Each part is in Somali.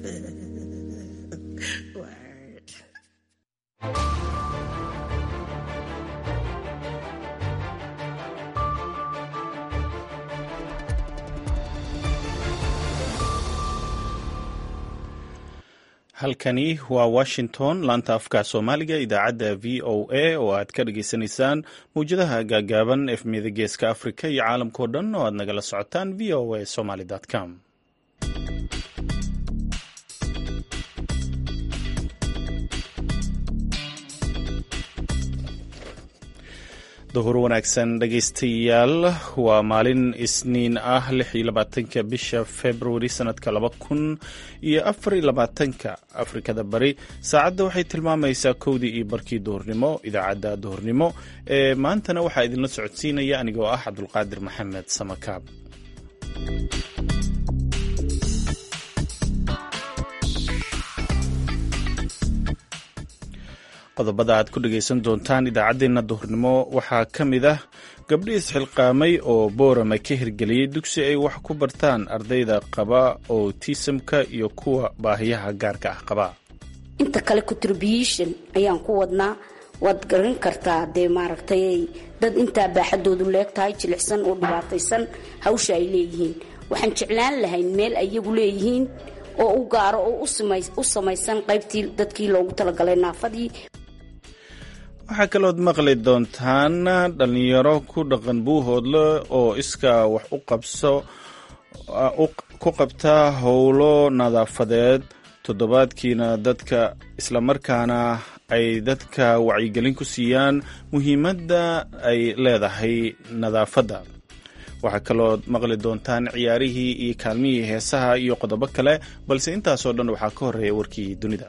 Word. halkani waa washington laanta afka soomaaliga idaacadda v o a oo aad ka dhageysanaysaan mawjadaha gaagaaban efmiyada geeska afrika iyo caalamkao dhan oo aad nagala socotaan v o a somaly com. duhur wanaagsan dhegaystayaal, waa maalin isniin ah 26 bisha februari sanadka 2024 afrikada bari. saacadda waxay tilmaamaysaa 1:00 iyo barkii duhurnimo. idaacadda duhurnimo ee maantana waxaa idinla socodsiinaya anigoo ah cabdulqaadir maxamed samakaab. qodobada aad ku dhegaysan doontaan idaacaddeenna duhurnimo waxaa ka mid ah gabdho isxilqaamay oo boorama ka hirgeliyey dugsi ay wax ku bartaan ardayda qaba autismka iyo kuwa baahiyaha gaarka ah qaba. inta kale contribution ayaan ku wadnaa. waad garan kartaa dee maaragtay dad intaa baaxadoodu leegtahay, jilicsan oo dhibaataysan hawsha ay leeyihiin. waxaan jeclaan lahayn meel ayagu leeyihiin oo u gaaro oo u samaysan qaybtii dadkii loogu talagalay naafadii. waxaa kalood maqli doontaan dhallinyaro ku dhaqan buuhoodle oo iskaa wax ku qabta howlo nadaafadeed toddobaadkiina dadka, islamarkaana ay dadka wacyigelin ku siiyaan muhiimadda ay leedahay nadaafadda. waxaa kalood maqli doontaan ciyaarihii iyo kaalmihii heesaha iyo qodobo kale, balse intaasoo dhan waxaa ka horreeya warkii dunida.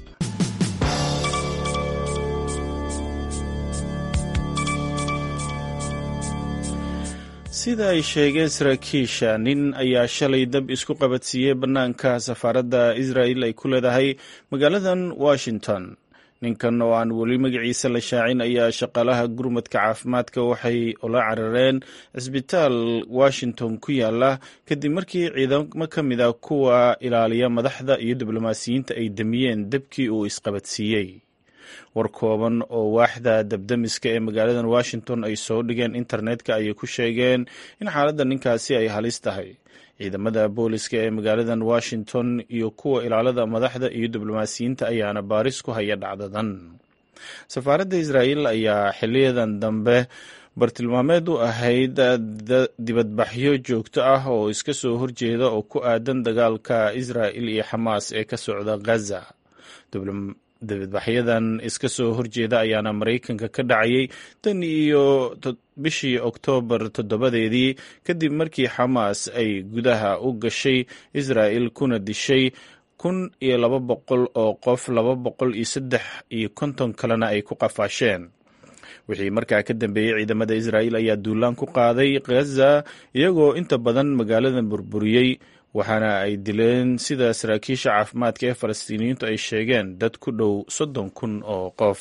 sida ay sheegeen saraakiisha, nin ayaa shalay dab isku qabadsiiyey bannaanka safaaradda Israa'il ay ku leedahay magaaladan Washington. ninkan oo aan weli magaciisa la shaacin ayaa shaqaalaha gurmadka caafimaadka waxay ula carareen cisbitaal Washington ku yaala kadib markii ciidamo ka mid a kuwa ilaaliya madaxda iyo diblomaasiyiinta ay damiyeen dabkii uu isqabadsiiyey. war kooban oo waaxda dabdamiska ee magaaladan Washington ay soo dhigeen internetka ayay ku sheegeen in xaaladda ninkaasi ay halis tahay. ciidamada booliska ee magaaladan Washington iyo kuwa ilaalada madaxda iyo diblomaasiyiinta ayaana baaris ku haya dhacdadan. safaaradda Israa'il ayaa xiliyadan dambe bartilmaameed u ahayd dibadbaxyo joogto ah oo iska soo horjeeda oo ku aadan dagaalka Israa'il iyo Xamaas ee ka socda Gaza. dibadbaxyadan iska soo horjeeda ayaana Maraykanka ka dhacayay tan iyo bishii Oktoobar 7 kadib markii Xamaas ay gudaha u gashay Israa'il kuna dishay 1,200 oo qof, 250 kalena ay ku qafaasheen. wixii markaa ka dambeeyey ciidamada Israa'il ayaa duulaan ku qaaday Gaza iyagoo inta badan magaaladan burburiyey, waxaana ay dileen sida saraakiisha caafimaadka ee Falastiiniyiintu ay sheegeen dad ku dhow 30,000 oo qof.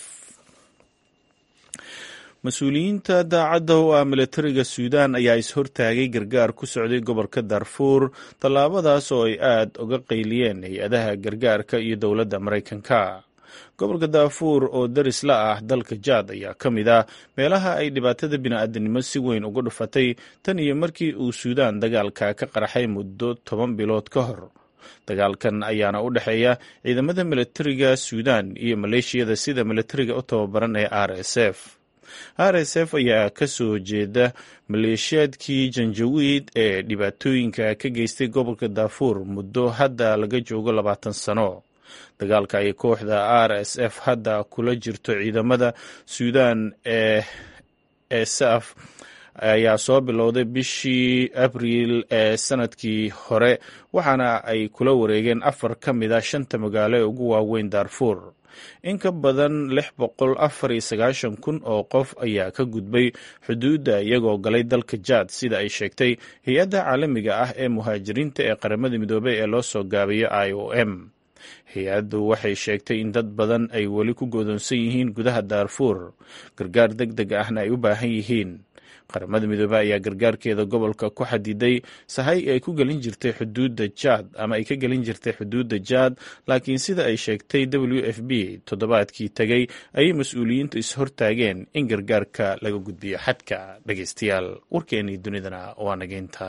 mas-uuliyiinta daacadda oo ah militariga Suudaan ayaa is-hortaagay gargaar ku socday gobolka Darfuur, tallaabadaas oo ay aad uga qayliyeen hay-adaha gargaarka iyo dowladda Maraykanka. gobolka Darfuur oo daris la ah dalka Jaad ayaa ka mid ah meelaha ay dhibaatada bini'aadanimo si weyn uga dhufatay tan iyo markii uu Suudaan dagaalka ka qarxay muddo 10 bilood ka hor. dagaalkan ayaana u dhexeeya ciidamada militariga Suudaan iyo maleeshiyada sida militariga u tababaran ee RSF. RSF ayaa ka soo jeeda maleeshiyaadkii Janjawiid ee dhibaatooyinka ka geystay gobolka Darfuur muddo hadda laga joogo 20 sano. dagaalka ay kooxda RSF hadda kula jirto ciidamada Suudaan ee SAF ayaa soo bilowday bishii Abriil ee sanadkii hore, waxaana ay kula wareegeen 4 ka mid ah 5 magaalo ee ugu waaweyn Darfuur. in ka badan 694,000 oo qof ayaa ka gudbay xuduudda iyagoo galay dalka Jaad, sida ay sheegtay hay-adda caalamiga ah ee muhaajiriinta ee qaramada midoobay ee loo soo gaabiyo IOM. hay-addu waxay sheegtay in dad badan ay weli ku go'doonsan yihiin gudaha Darfuur, gargaar degdeg ahna ay u baahan yihiin. qaramada midoobey ayaa gargaarkeeda gobolka ku xadiday sahay ay ku gelin jirtay xuduudda jaad ama ay ka gelin jirtay xuduudda jaad, laakiin sida ay sheegtay WFP toddobaadkii tegey ayay mas-uuliyiintu is-hortaageen in gargaarka laga gudbiyo xadka. dhegeystayaal, warkeenii dunidana waa nageynta.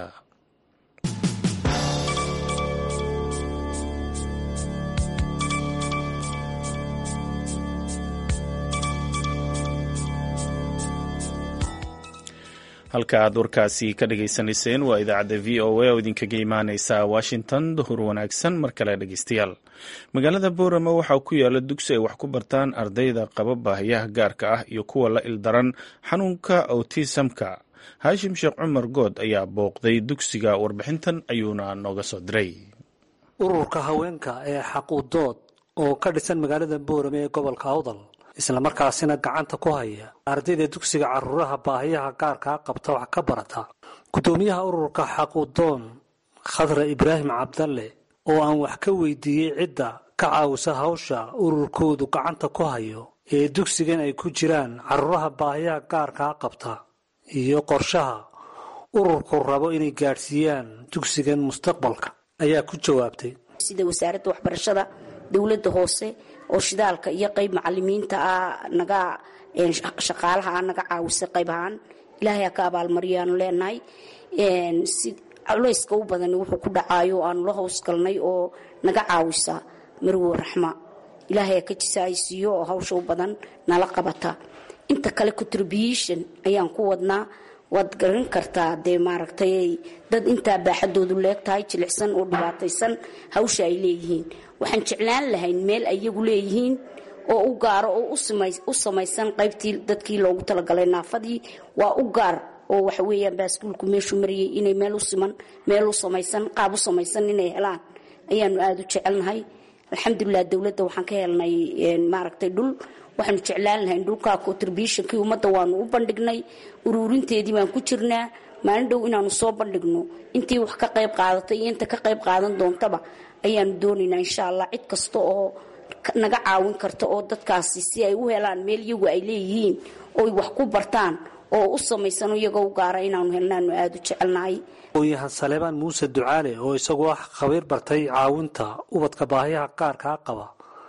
halka aad warkaasi ka dhagaysanayseen waa idaacadda v o a oo idinkaga imaaneysa Washington. duhur wanaagsan mar kale dhegeystayaal. magaalada Boorama waxaa ku yaala dugsi ay wax ku bartaan ardayda qaba baahiyaha gaarka ah iyo kuwa la ildaran xanuunka autismka. Haashim Sheekh Cumar Good ayaa booqday dugsiga, warbixintan ayuuna nooga soo diray. ururka haweenka ee xaquudood oo ka dhisan magaalada Boorama ee gobolka Awdal isla markaasina gacanta ku haya ardayda dugsiga caruuraha baahiyaha gaarka qabta wax ka barata. gudoomiyaha ururka xaquudoon Khadra Ibraahim Cabdalle oo aan wax ka weydiiyey cidda ka caawisa hawsha ururkoodu gacanta ku hayo ee dugsigan ay ku jiraan caruuraha baahiyaha gaarka qabta iyo qorshaha ururku rabo inay gaarsiiyaan dugsigan mustaqbalka, ayaa ku jawaabtay sida wasaaradda waxbarashada dawladda hoose oo shidaalka iyo qayb macallimiinta naga shaqaalaha naga caawisa qayb ahaan. ilaahay ka abaalmariyaan leenahay. si culayska u badan wuxuu ku dhacayo aan la hoos galnay oo naga caawisa Marwo Raxma. ilaahay ka jisaaysiyo oo hawsha u badan nala qabata. inta kale contribution ayaan ku wadnaa. waad garan kartaa dee maaragtay dad intaa baaxadoodu leegtahay jilicsan oo dhibaataysan hawsha ay leeyihiin. waxaan jeclaan lahayn meel ay iyagu leeyihiin oo u gaaro oo u samaysan qaybtii dadkii loogu talagalay naafadii waa u gaar oo waxa weeyaan baaskuulku meeshuu mariyay inay meel u siman meel u samaysan qaab u samaysan inay helaan ayaanu aad u jecelnahay. alxamdulilah dawladda waxaan ka helnay maaragtay dhul. waxaanu jeclaan lahayn dhulka contributionkii ummadda waanu u bandhignay, uruurinteedii baan ku jirnaa. maalin dhow inaanu soo bandhigno intii wax ka qayb qaadatay iyo inta ka qayb qaadan doontaba ayaanu doonaynaa insha allah. cid kasta oo naga caawin karta oo dadkaasi si ay u helaan meel iyagu ay leeyihiin oo wax ku bartaan oo u samaysan iyagoo u gaara inaanu helnaanu aad u jecelnahay. aqoonyahan Saleebaan Muuse Ducaale oo isagoo khabiir bartay caawinta ubadka baahiyaha gaarka qaba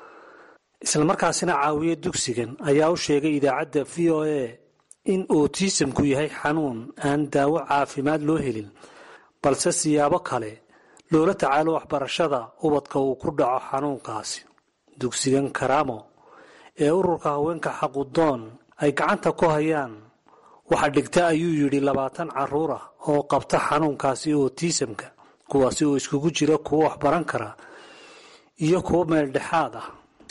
isla markaasina caawiye dugsigan ayaa u sheegay idaacadda VOA in autismku yahay xanuun aan daawo caafimaad loo helin, balse siyaabo kale loola tacaalo waxbarashada ubadka uu ku dhaco xanuunkaasi. dugsigan Karaamo ee ururka haweenka xaquudoon ay gacanta ku hayaan waxa dhigta ayuu yidhi 20 caruur ah oo qabta xanuunkaasi autismka, kuwaasi oo iskugu jira kuwa wax baran kara iyo kuwa meel dhexaad ah.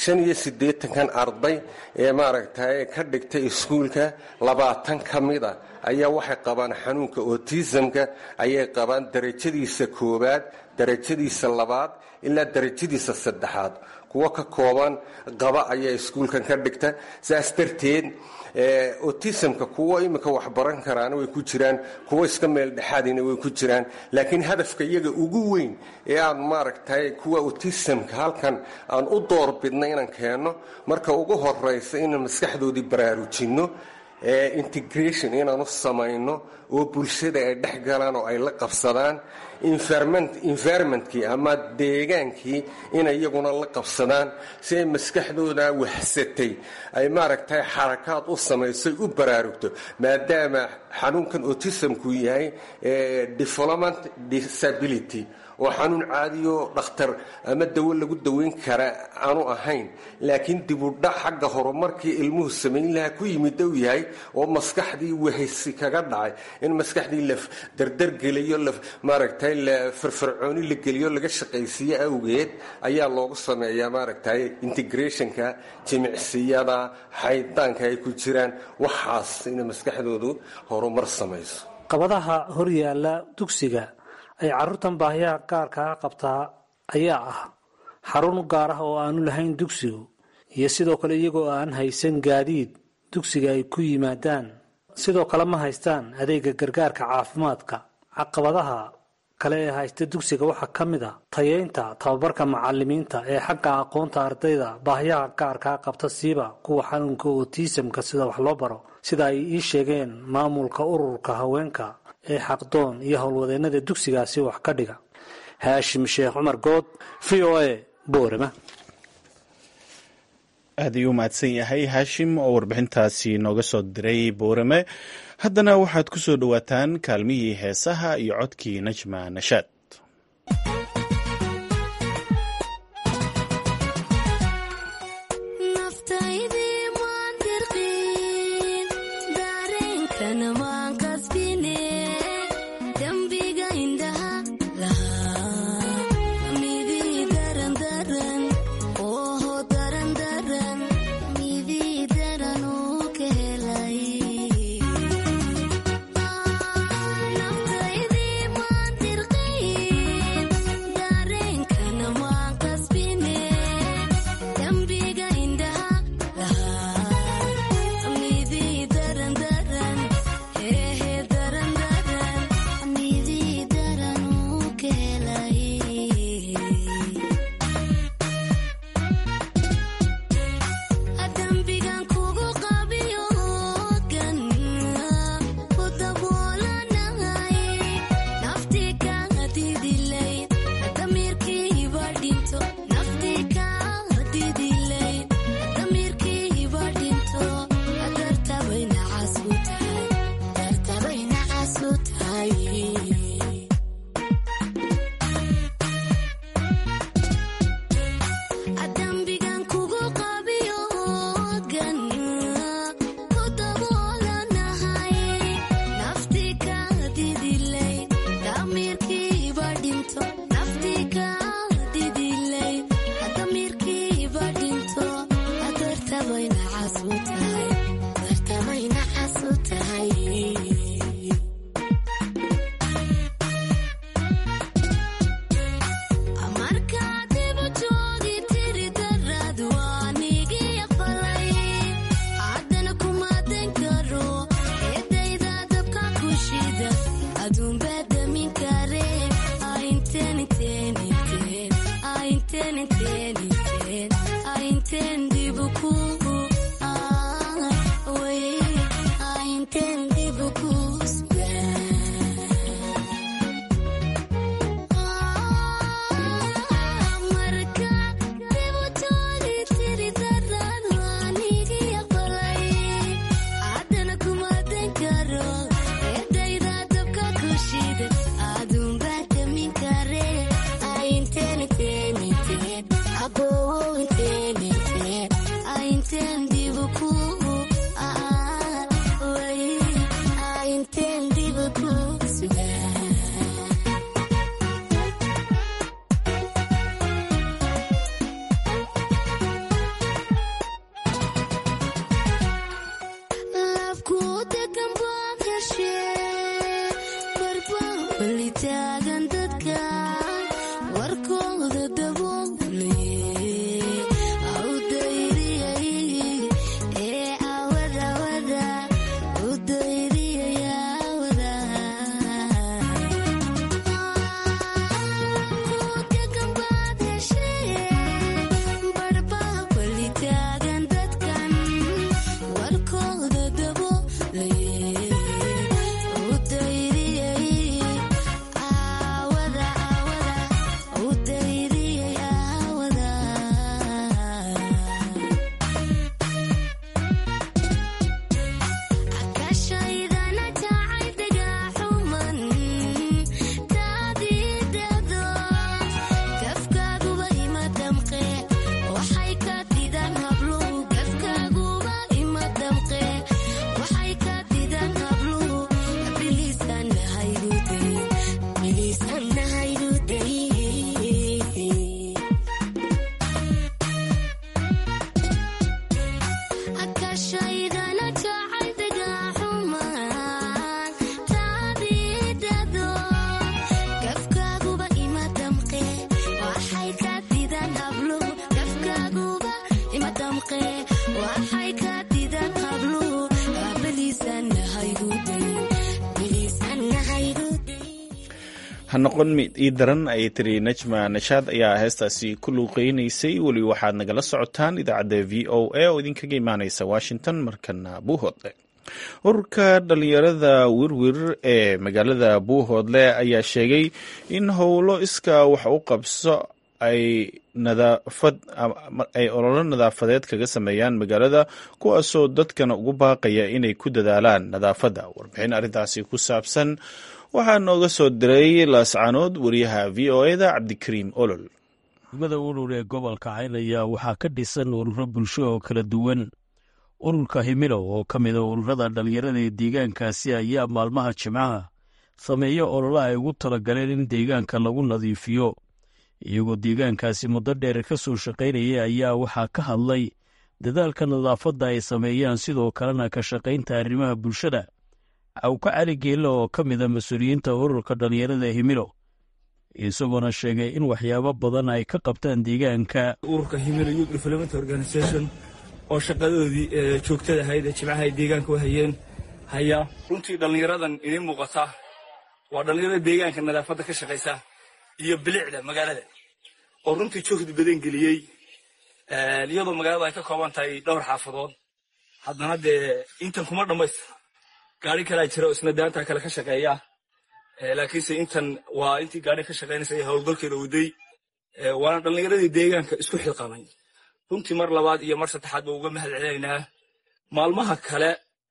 85 arday ee maaragtay ka dhigtay iskuulka 20 kamida ayaa waxay qabaan xanuunka autismka, ayay qabaan darajadiisa koobaad, darajadiisa labaad ilaa darajadiisa saddexaad. kuwa ka kooban qaba ayaa iskuulkan ka dhigta. saas darteed autismka kuwa imika wax baran karaan way ku jiraan, kuwa iska meel dhexaadina way ku jiraan, laakiin hadafka iyaga ugu weyn ee aan maaragtay kuwa autismka halkan aan u doorbidnay inaan keeno marka ugu horeysa inaan maskaxdoodii baraarujinno, integration inaan u samayno oo bulshada ay dhex galaan oo ay la qabsadaan, environmentkii ama deegaankii inay iyaguna la qabsadaan si ay maskaxdooda waxsatay ay maaragtay xarakaad u samaysay u baraarugto, maadaama xanuunkan autismku yahay development disability oo xanuun caadiyo dhakhtar ama dawo lagu daweyn kara aanu ahayn, laakiin dib u dhac xagga horumarkii ilmuhu samayn lahaa ku yimid uu yahay oo maskaxdii weheysi kaga dhacay in maskaxdii la dardargeliyo maaragtay la firfircooni la geliyo laga shaqaysiiyo awgeed ayaa loogu sameeyaa maaragtay integrationka jimicsiyada xaydaanka ay ku jiraan waxaas in maskaxdoodu horumar samayso. qabadaha hor yaala dugsiga ay caruurtan baahiyaha gaarka qabtaa ayaa ah xarun gaar ah oo aanu lahayn dugsigu, iyo sidoo kale iyagoo aan haysan gaadiid dugsiga ay ku yimaadaan, sidoo kale ma haystaan adeega gargaarka caafimaadka. caqabadaha kale ee haysta dugsiga waxaa ka mid ah tayeynta tababarka macalimiinta ee xagga aqoonta ardayda baahiyaha gaarkaa qabta siiba kuwa xanuunka otisamka sida wax loo baro sida ay ii sheegeen maamulka ururka haweenka ee xaqdoon iyo howlwadeennada dugsigaasi wax ka dhiga. haashim sheekh cumar good, v o a, boorama. aad ayuu mahadsan yahay haashim oo warbixintaasi nooga soo diray boorame. haddana waxaad ku soo dhowaataan kaalmihii heesaha iyo codkii najma nashaad. ha noqon mid ii daran ayay tiri najma nashaad ayaa heestaasi ku luuqeynaysay. weli waxaad nagala socotaan idaacadda v o a oo idinkaga imaaneysa washington. markana buuhoodle, ururka dhalinyarada wirwir ee magaalada buuhoodle ayaa sheegay in howlo iskaa wax u qabso ay ololo nadaafadeed kaga sameeyaan magaalada, kuwaasoo dadkana ugu baaqaya inay ku dadaalaan nadaafadda. warbixin arrintaasi ku saabsan waxaa nooga soo diray laascaanood wariyaha v o eda cabdikariim olol. degmada urur ee gobolka cayn ayaa waxaa ka dhisan ururo bulsho oo kala duwan. ururka himilo oo ka mida ururada dhalinyarada ee deegaankaasi ayaa maalmaha jimcaha sameeya ololo ay ugu talagaleen in deegaanka lagu nadiifiyo. iyagoo deegaankaasi muddo dheer ka soo shaqaynaya ayaa waxaa ka hadlay dadaalka nadaafadda ay sameeyaan, sidoo kalena ka shaqaynta arrimaha bulshada. cawka cali geelle oo ka mida mas-uuliyiinta ururka dhalinyarada himilo, isagoona sheegay in waxyaabo badan ay ka qabtaan deegaanka. ururka himilo youth development organization oo shaqadoodii joogtada ahayd ee jimcaha ay deegaanka u hayeen haya. runtii dhallinyaradan idiin muuqata waa dhallinyarada deegaanka nadaafadda ka shaqaysa iyo bilicda magaalada oo runtii joogdi badan geliyey. iyadoo magaalada ay ka kooban tahay dhowr xaafadood, haddana dee intan kuma dhammaystira. gaari kalaa jira oo isna daanta kale ka shaqeeya, laakiinse intan waa intii gaari ka shaqaynaysa ee howlgalkeeda waday. waana dhallinyaradii deegaanka isku xilqamay. runtii mar labaad iyo mar saddexaad baa uga mahad celinaynaa. maalmaha kale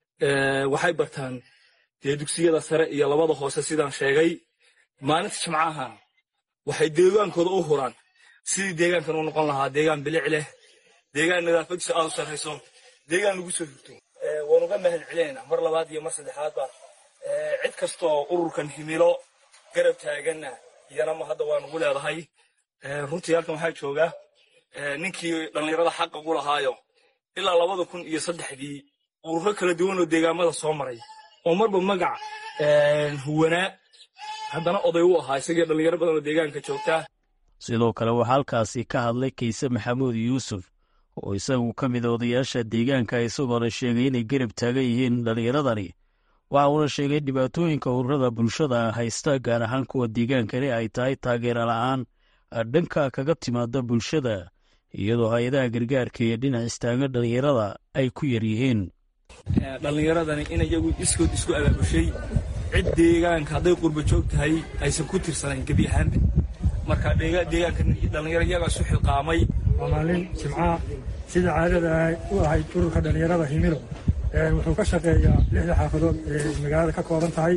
waxay bartaan dee dugsiyada sare iyo labada hoose sidaan sheegay. maalinta jimcaha waxay deegaankooda u huraan sidii deegaankan u noqon lahaa deegaan bilic leh, deegaan nadaafadiisa aad u sarrayso, deegaan lagu soo hurto. waan uga mahad celinaynaa mar labaad iyo mar saddexaadba cid kastoo ururkan himilo garab taaganna iyana ma hadda waan ugu leedahay. runtii halkan waxaa jooga ninkii dhallinyarada xaqa ugu lahaayo ilaa 2003 ururo kala duwan oo deegaamada soo maray oo marba magac huwanaa haddana oday u ahaa isagii dhallinyaro badan oo deegaanka joogta. sidoo kale waxaa halkaasi ka hadlay kayse maxamuud yuusuf oo isagu ka mid odayaasha deegaanka, isagoona sheegay inay garab taagan yihiin dhallinyaradani. waxa uuna sheegay dhibaatooyinka ururada bulshada haysta, gaar ahaan kuwa deegaankani ay tahay taageero la'aan dhanka kaga timaada bulshada, iyadoo hay-adaha gargaarka iyo dhinac istaaga dhallinyarada ay ku yar yihiin. dhallinyaradani in iyagu iskood isku abaabushay, cid deegaanka hadday qurba joog tahay aysan ku tirsanayn gebi ahaanba. marka deegaanka dhallinyaro iyagaa isu xilqaamay. waa maalin jimcaha sida caadada u ahayd ururka dhallinyarada himilo wuxuu ka shaqeeyaa 6 xaafadood ee magaalada ka kooban tahay.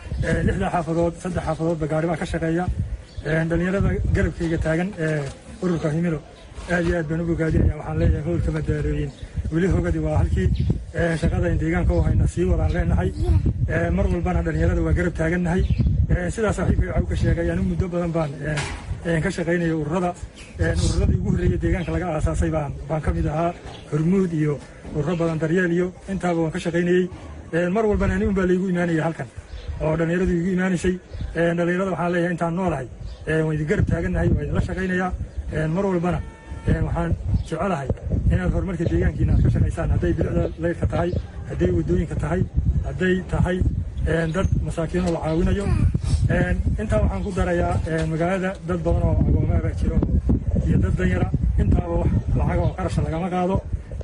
6 xaafadood 3 xaafadoodba gaari baa ka shaqeeya. dhallinyarada garabkayga taagan ee ururka himilo aad iyo aad baan u bogaadinaya. waxaan leeyahay howlka madaalooyin weli hogadii waa halkii shaqadayn deegaanka u hayna sii wadaan leenahay. mar walbana dhallinyarada waa garab taagannahay. sidaas saaxiibkay waxaa u ka sheegay anu muddo badan baan ka shaqaynaya ururadii ugu horreeyey deegaanka laga aasaasay baan ka mid ahaa. hormuud iyo ururo badan, daryeel iyo intaaba waan ka shaqaynayey. mar walbana anigun baa laygu imaanaya halkan oo dhallinyaradu igu imaanaysay. dhallinyarada waxaan leeyahay intaan noolahay waan idin garab taagannahay, waa idinla shaqaynayaa. mar walbana waxaan jecelahay inaad horumarka deegaankiina aad ka shaqaysaan, hadday bilicda leyrka tahay, hadday waddooyinka tahay, hadday tahay dad masaakiinoo la caawinayo. intaa waxaan ku darayaa magaalada dad badan oo agoomaa baa jiro iyo dad danyara. intaaba wax lacag oo qarasha lagama qaado,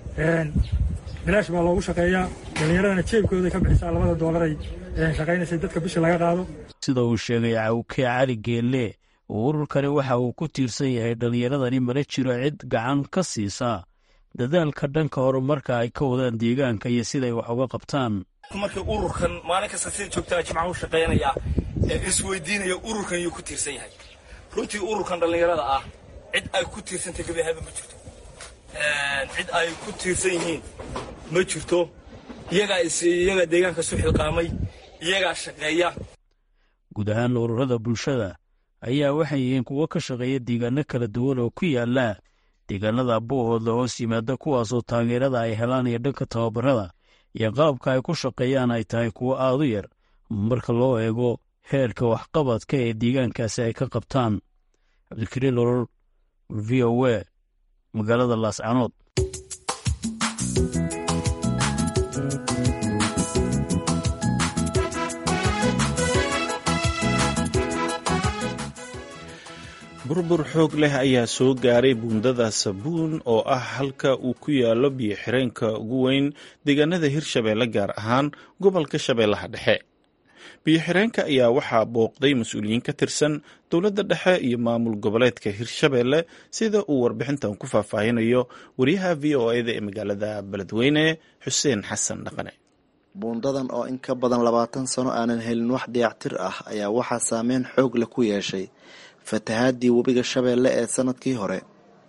bilaash baa loogu shaqeeyaa. dhallinyaradana jeebkooday ka bixisaa $2 ay shaqaynaysay dadka bisha laga qaado. sida uu sheegay cawke cali geelle, ururkani waxa uu ku tiirsan yahay dhallinyaradani, mana jiro cid gacan ka siisa dadaalka dhanka horumarka ay ka wadaan deegaanka iyo siday wax uga qabtaan. markii ururkan maalin kasta sida joogtaa jimcaha u shaqaynaya isweydiinaya ururkan yuu ku tiirsan yahay. runtii ururkan dhallinyarada ah cid ay ku tiirsantay gebi ahaanba ma jirto. cid ay ku tiirsan yihiin ma jirto. iyagaa deegaanka isu xilqaamay, iyagaa shaqeeya. guud ahaan ururada bulshada ayaa waxay yihiin kuwo ka shaqeeya deegaano kala duwan oo ku yaala deegaanada buuhoodla hoos yimaada, kuwaasoo taageerada ay helaan iyo dhanka tababarada iyo qaabka ay ku shaqeeyaan ay tahay kuwo aad u yar marka loo eego heerka waxqabadka ee deegaankaasi ay ka qabtaan. cabdikariin nolol, v o a, magaalada laascaanood. burbur xoog leh ayaa soo gaaray buundada sabuun oo ah halka uu ku yaalo biyo xireenka ugu weyn deegaanada hirshabeelle gaar ahaan gobolka shabeellaha dhexe. biyo xireenka ayaa waxaa booqday mas-uuliyiin ka tirsan dowladda dhexe iyo maamul goboleedka hirshabeelle sida uu warbixintan ku faahfaahinayo wariyaha v o eda ee magaalada beledweyne xuseen xasan dhaqane. buundadan oo in ka badan 20 sano aanan helin wax dayactir ah ayaa waxaa saameyn xoog leh ku yeeshay fatahaadii webiga shabeelle ee sanadkii hore.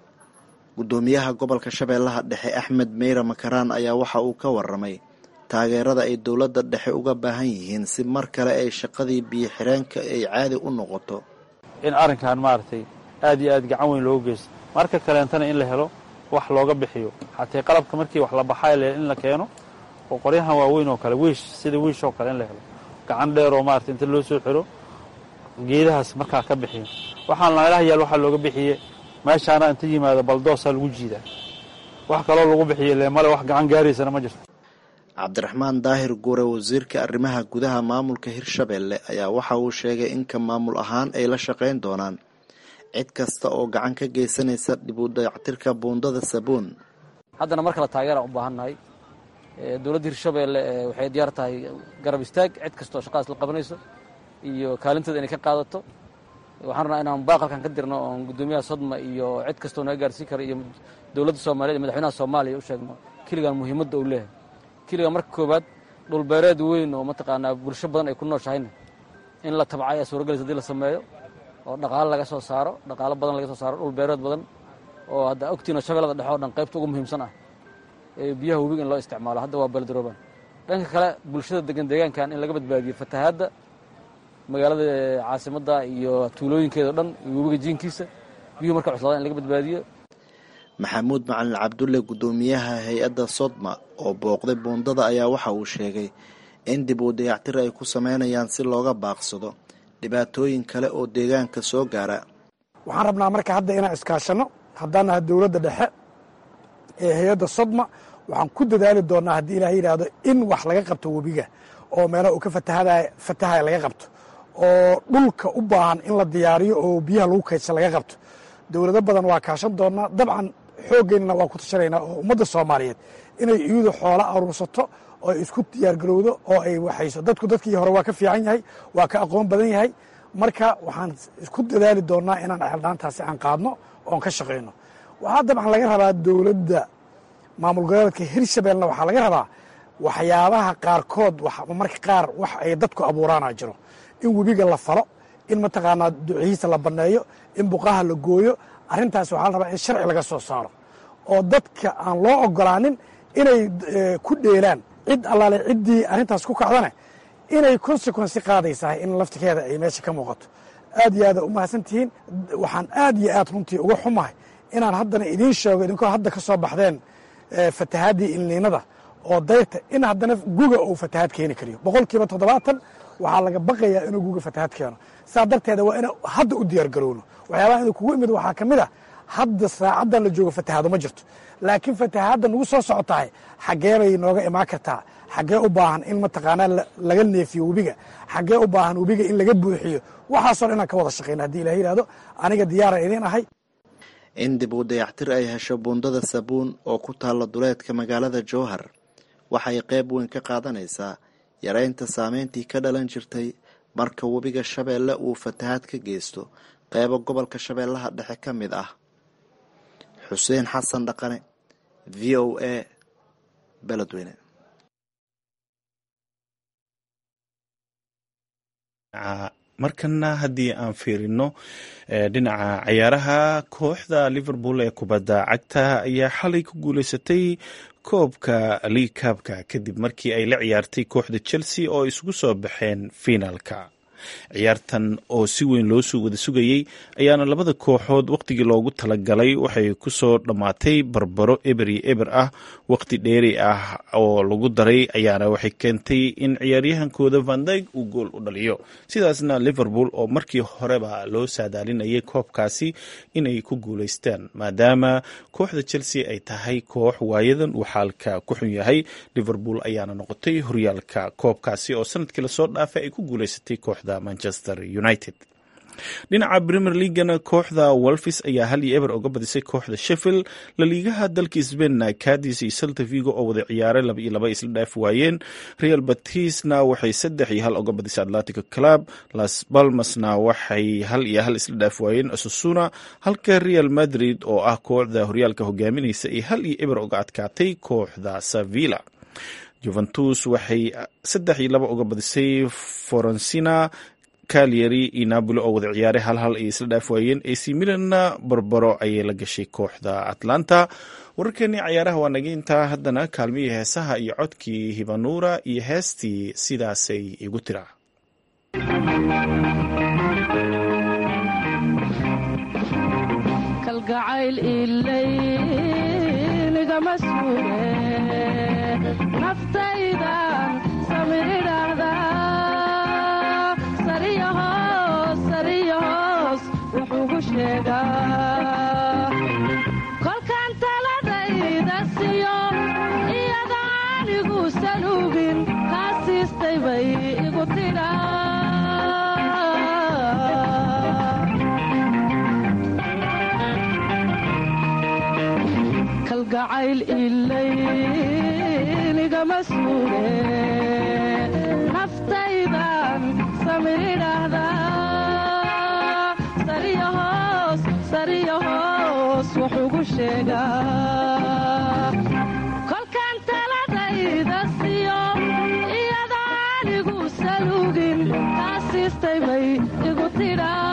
gudoomiyaha gobolka shabeellaha dhexe axmed meyre makaraan ayaa waxa uu ka waramay taageerada ay dowladda dhexe uga baahan yihiin si mar kale ay shaqadii biyo xireenka ay caadi u noqoto. in arrinkan maaragtay aad iyo aad gacan weyn loogu geysto marka kaleentana in la helo wax looga bixiyo xatee qalabka markii wax la baxay in la keeno oo qoryahan waaweyn oo kale wiish sida wiish oo kale in la helo gacan dheer oo maaragtay inta loo soo xiro geedahaas markaa ka bixiyo waxaan meelaha yaal waxaa looga bixiye meeshaana inta yimaado baldoosaa lagu jiidaa wax kaloo lagu bixiye leemale wax gacan gaaraysana ma jirto. cabdiraxmaan daahir guure wasiirka arrimaha gudaha maamulka hirshabeelle ayaa waxa uu sheegay in ka maamul ahaan ay la shaqayn doonaan cid kasta oo gacan ka geysanaysa dib u dayactirka buundada sabuun. haddana marka la taageera u baahannahay dowladda hirshabeelle waxay diyaar tahay garab istaag cid kastoo shaqadaas la qabanayso iyo kaalinteeda inay ka qaadato. waxaan rabnaa inaan baaqalkan ka dirno oon gudoomiyaha sodma iyo cid kastoo naga gaarsiin kara iyo dowladda soomaaliyeed iyo madaxweynaha soomaaliya u sheegno keligaan muhiimadda uu leeyahay. keliga marka koowaad dhulbeereed weyn oo mataqaanaa bulsho badan ay ku nooshahayna in la tabca ayaa suuragelaysa hadii la sameeyo oo dhaqaalo laga soo saaro dhaqaalo badan laga soo saaro dhulbeereed badan oo hadda ogtiina shabeellada dhexe oo dhan qaybta ugu muhiimsan ah ee biyaha webiga in loo isticmaalo hadda waa beledrooban. dhanka kale bulshada degan deegaankan in laga badbaadiyo fatahaadda magaalada caasimadda iyo tuulooyinkeeda o dhan iyo webiga jiinkiisa biyuhu marka cuslaada in laga badbaadiyo. maxamuud macalin cabdulle gudoomiyaha hay-adda sodma oo booqday buundada ayaa waxa uu sheegay in dib u dayactir ay ku sameynayaan si looga baaqsado dhibaatooyin kale oo deegaanka soo gaara. waxaan rabnaa marka hadda inaan iskaashano haddaanaha dowladda dhexe ee hay-adda sodma waxaan ku dadaali doonaa haddii ilaah yidhaahdo in wax laga qabto webiga oo meelaha uu ka fatahaya laga qabto oo dhulka u baahan in la diyaariyo oo biyaha lagu kaydsan laga qabto. dowlado badan waa kaashan doonaa dabcan xoogeynana waa ku tashanaynaa oo ummadda soomaaliyeed inay iyadu xoola aruursato oo ay isku diyaargarowdo oo ay waxayso dadkii hore waa ka fiican yahay waa ka aqoon badan yahay marka waxaan isku dadaali doonaa inaan ceeldhaantaasi aan qaadno oon ka shaqayno. waxaa dabcan laga rabaa dowladda maamul goboleedka hirshabeellena waxaa laga rabaa waxyaabaha qaarkood marka qaar wax ay dadku abuuraana jiro in webiga la falo in mataqaanaa ducihiisa la banneeyo in buqaha la gooyo. arrintaas waxaa la rabaa in sharci laga soo saaro oo dadka aan loo ogolaanin inay ku dheelaan cid allaale ciddii arrintaas ku kacdane inay consequensi qaadaysahay in laftikeeda ay meesha ka muuqato. aad iyo aada u mahadsan tihiin. waxaan aad iyo aad runtii uga xumahay inaan haddana idiin sheego idinkoo hadda ka soo baxdeen fatahaadii ilniinada oo dayrta in haddana guga uu fatahaad keeni kariyo 70% waxaa laga baqayaa inuu guga fatahaad keeno. saa darteeda waa ina hadda u diyaargarowno. waxyaabaha inuu kugu imid waxaa ka mid ah hadda saacaddan la joogo fatahaado ma jirto laakiin fatahaadda nagu soo socotahay xaggee bay nooga imaan kartaa xaggee u baahan in mataqaanaa laga neefiyo webiga xaggee u baahan webiga in laga buuxiyo waxaasoo dhan inaan ka wada shaqayna haddii ilaah yidhaahdo aniga diyaaran idiin ahay. in dib u dayactir ay hesho buundada sabuun oo ku taalla duleedka magaalada jowhar waxay qayb weyn ka qaadanaysaa yaraynta saameyntii ka dhalan jirtay marka webiga shabeelle uu fatahaad ka geysto qaybo gobolka shabeellaha dhexe ka mid ah. xuseen xasan dhaqane v o a beledweyne. markana haddii aan fiirino dhinaca ciyaaraha kooxda liverpool ee kubadda cagta ayaa xalay ku guuleysatay koobka league cupka kadib markii ay la ciyaartay kooxda Chelsea oo isugu soo baxeen finaalka. ciyaartan oo si weyn loo soo wada sugayay ayaana labada kooxood waqtigii loogu talagalay waxay ku soo dhammaatay barbaro eber iyo eber ah. waqti dheeri ah oo lagu daray ayaana waxay keentay in ciyaaryahankooda Van Dijk uu gool u dhaliyo. sidaasna Liverpool oo markii horeba loo saadaalinayay koobkaasi inay ku guuleystaan maadaama kooxda Chelsea ay tahay koox waayadan uu xaalka ku xun yahay. Liverpool ayaana noqotay horyaalka koobkaasi oo sanadkii la soo dhaafay ay ku guuleysatay kooxda Manchester United. dhinaca Premier Leaguena kooxda Wolves ayaa 1-0 uga badisay kooxda Sheffield. La liigaha dalka Spain Cadiz iyo Celta Vigo oo wada ciyaaray 2-2 isla dhaaf waayeen. Real Betisna waxay 3-1 uga badisay Atletico Club. Las Palmasna waxay 1-1 isla dhaaf waayeen Osasuna, halka Real Madrid oo ah kooxda horyaalka hogaaminaysa ay 1-0 uga adkaatay kooxda Sevilla. Juventus waxay 3-2 uga badisay Fiorentina. Cagliari iyo Napoli oo wada ciyaaray 1-1 ay isla dhaaf waayeen. AC Milanna barbaro ayay la gashay kooxda Atlanta. wararkeennii cayaaraha waa naga intaa. haddana kaalmihii heesaha iyo codkii Hibanuura iyo heestii sidaasay igu tiraa. kalgacayl ilayniga suure naftaydan samiridhahda sariyahoos wuxuugu sheegaa kolkaan taladayda siyo iyada anigu salugin kaa siistay bay igu tidhaa. kalgacayl ilaynigama suure naftaydan samiridhahda sariyahoos wuxuugu sheegaa kolkaan taladayda siyo iyada anigu salugin kaa siistay bay igu tidhaa.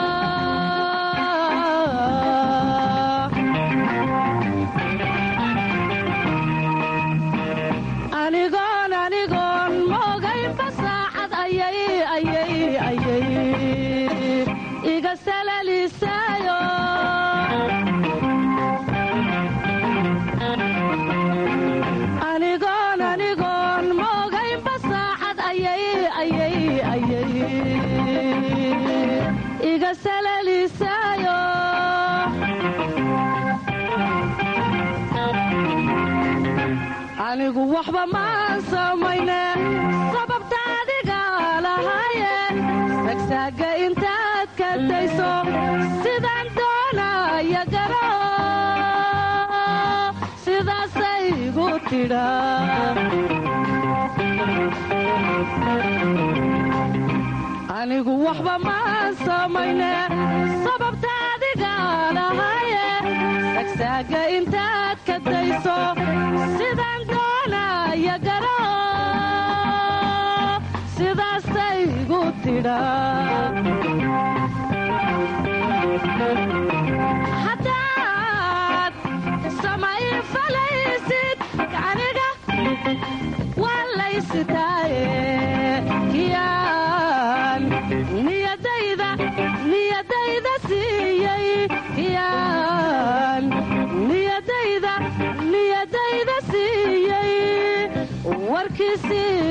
anigoon moogaynba saacad ayay iga salalisaayo anigoon moogaynba saacad ayay iga salalisaayo anigu waxba maan samayne sababta adiga lahaye sagsaaga intaad ka dayso sidaan doonaya garo sidaasay igu tidhaa. anigu waxba maan samayne sababta adiga lahaye sagsaaga intaad ka dayso sidaan doonaya garo sidaasay igu tidhaa. haddaad samay falaysid aniga waa laysitaaye kiyaan niyadayda siiyey kiyaan niyadayda siiyey warkiisii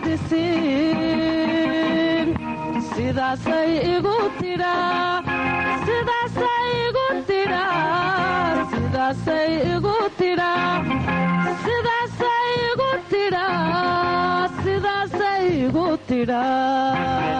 maadisiin sidaasay igu tidhaa sidaasay igu tidhaa sidaasay igu tidhaa sidaasay igu tidhaa sidaasay igu tidhaa.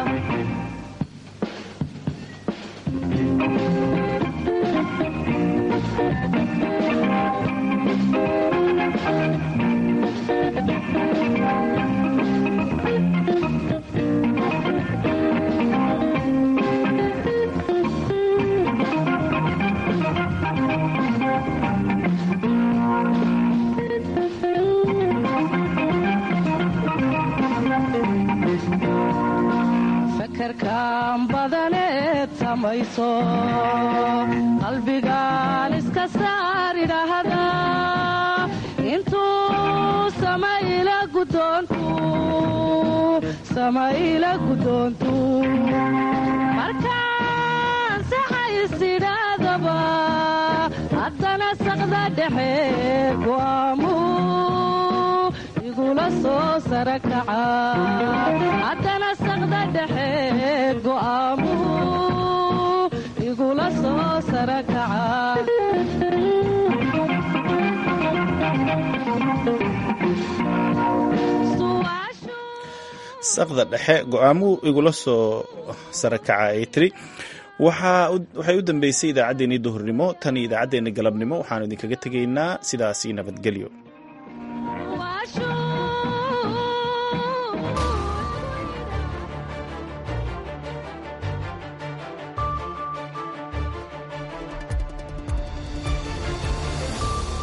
fakarkaan badaneed samayso qalbigaan iska saaridhahda intuu samayla guddoontu markaan saxaysidhaadaba haddana saqda dhexe go'aamu igula soo sarakaca haddana saqda dhexe go'aamu igula soo sarakaca. saqda dhexe go'aamu igula soo sarakaca ay tiri. waxay u dambeysay idaacaddeenii duhurnimo tan iyo idaacaddeenna galabnimo waxaanu idinkaga tegaynaa sidaasi nabadgelyo.